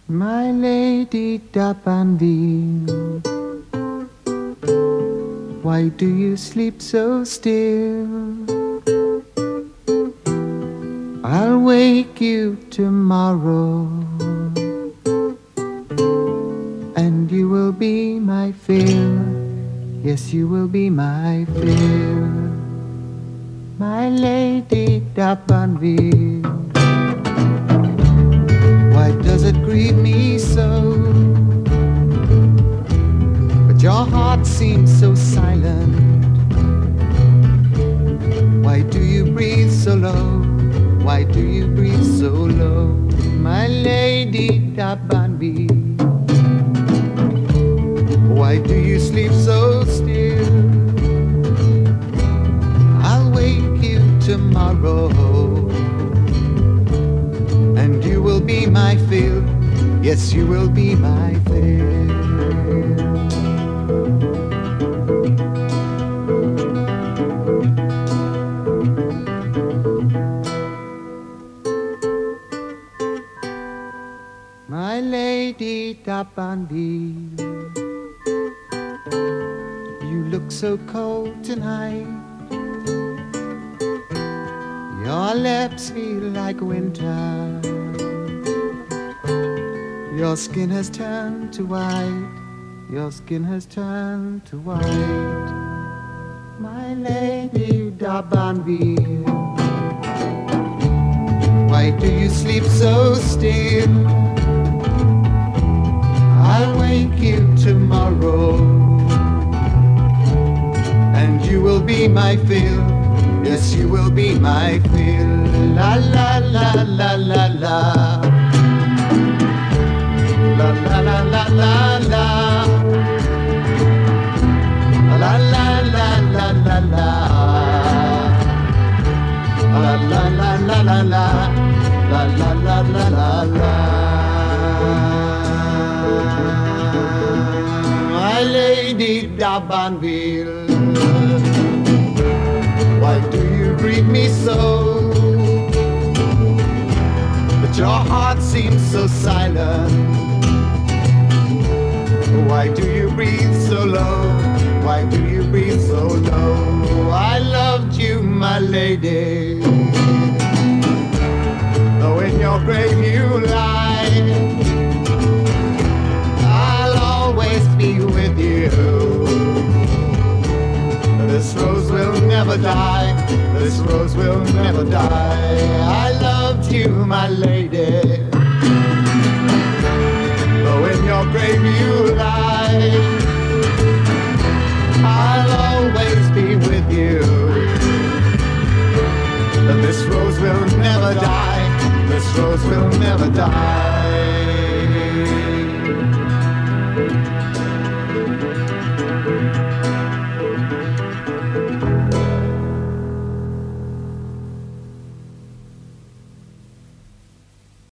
My lady D'Abanville, why do you sleep so still? I'll wake you tomorrow, and you will be my fill. Yes, you will be my fill. My lady D'Abanville, why does it grieve me so? But your heart seems so silent. Why do you breathe so low? Why do you breathe so low? My lady D'Abanville, why do you sleep so still? I'll wake you tomorrow, and you will be my fill. Yes, you will be my fill. My lady D'Abanville, you look so cold tonight. Your lips feel like winter. Your skin has turned to white. Your skin has turned to white. My lady D'Abanville, why do you sleep so still? I'll wake you tomorrow, and you will be my fill. Yes, you will be my fill. La la la la la la. La la la la la la. La la la la la la. La la la la la la. La la la la la la. My lady D'Abanville, why do you greet me so? But your heart seems so silent. Why do you breathe so low? Why do you breathe so low? I loved you, my lady, though in your grave you lie, I'll always be with you. This rose will never die. This rose will never die. I loved you, my lady, though in your grave you lie, I'll always be with you. This rose will never die. This rose will never die.